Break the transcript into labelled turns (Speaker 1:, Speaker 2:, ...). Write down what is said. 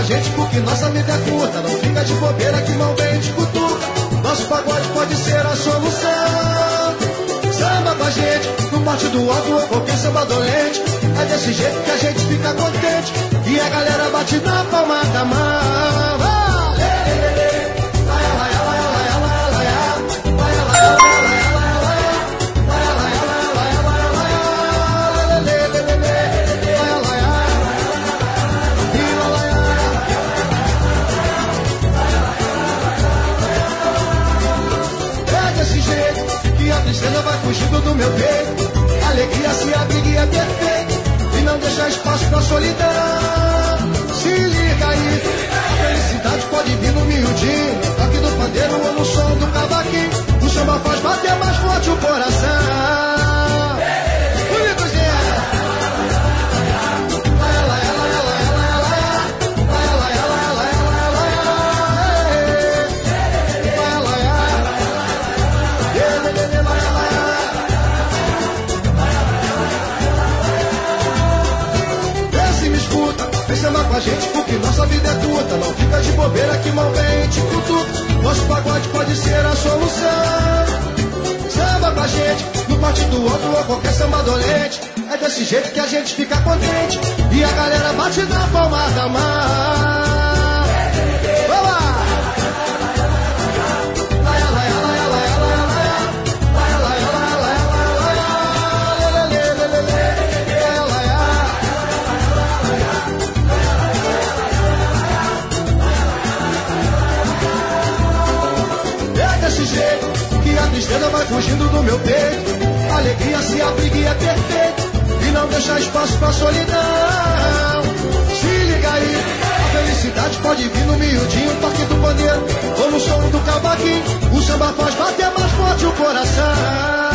Speaker 1: a gente porque nossa vida é curta. Não fica de bobeira que mal vem de cutuca. Nosso pagode pode ser a solução. Samba com a gente, no parte do alto ou qualquer samba dolente. É desse jeito que a gente fica contente. E a galera bate na palma da mão. Tristeza vai fugindo do meu peito. Alegria se abriga e é perfeito. E não deixa espaço pra solidão. Se liga aí, a felicidade pode vir no miudinho. Toque do pandeiro ou no som do cavaquinho. O samba faz bater mais forte o coração. Bonito, gente. Samba com a gente porque nossa vida é curta. Não fica de bobeira que mal vem te cutuca. Nosso pagode pode ser a solução. Samba com a gente no parte do outro ou qualquer samba dolente. É desse jeito que a gente fica contente. E a galera bate na palma da mão. Vamos lá! Que a tristeza vai fugindo do meu peito. A alegria se abriga e é perfeito. E não deixa espaço pra solidão. Se liga aí, a felicidade pode vir no miudinho. Toque do pandeiro ou no som do cavaquinho. O samba faz bater mais forte o coração.